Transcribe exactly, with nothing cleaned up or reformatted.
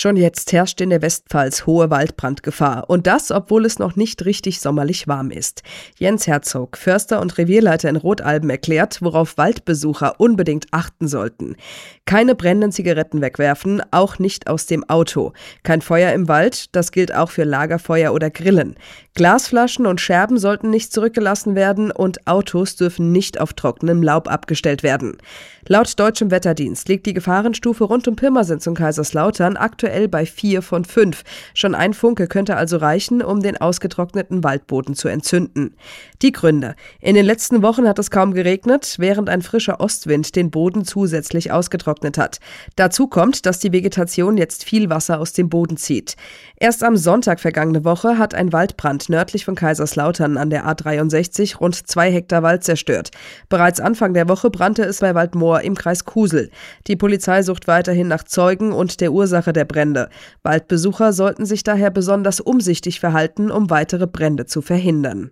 Schon jetzt herrscht in der Westpfalz hohe Waldbrandgefahr. Und das, obwohl es noch nicht richtig sommerlich warm ist. Jens Herzog, Förster und Revierleiter in Rotalben, erklärt, worauf Waldbesucher unbedingt achten sollten. Keine brennenden Zigaretten wegwerfen, auch nicht aus dem Auto. Kein Feuer im Wald, das gilt auch für Lagerfeuer oder Grillen. Glasflaschen und Scherben sollten nicht zurückgelassen werden und Autos dürfen nicht auf trockenem Laub abgestellt werden. Laut Deutschem Wetterdienst liegt die Gefahrenstufe rund um Pirmasens und Kaiserslautern aktuell bei vier von fünf. Schon ein Funke könnte also reichen, um den ausgetrockneten Waldboden zu entzünden. Die Gründe: In den letzten Wochen hat es kaum geregnet, während ein frischer Ostwind den Boden zusätzlich ausgetrocknet hat. Dazu kommt, dass die Vegetation jetzt viel Wasser aus dem Boden zieht. Erst am Sonntag vergangene Woche hat ein Waldbrand nördlich von Kaiserslautern an der A dreiundsechzig rund zwei Hektar Wald zerstört. Bereits Anfang der Woche brannte es bei Waldmoor im Kreis Kusel. Die Polizei sucht weiterhin nach Zeugen und der Ursache der Brände. Waldbesucher sollten sich daher besonders umsichtig verhalten, um weitere Brände zu verhindern.